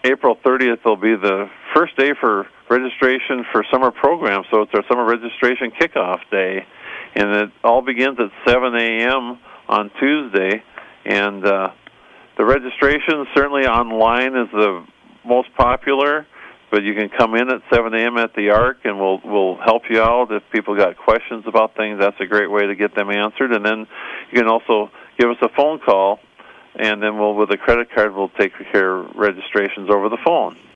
April 30th will be the first day for registration for summer programs, so it's our summer registration kickoff day. And it all begins at 7 a.m. on Tuesday. And the registration, certainly online, is the most popular, but you can come in at 7 a.m. at the Ark, and we'll help you out. If people got questions about things, that's a great way to get them answered. And then you can also give us a phone call, and then with a credit card, we'll take care of registrations over the phone.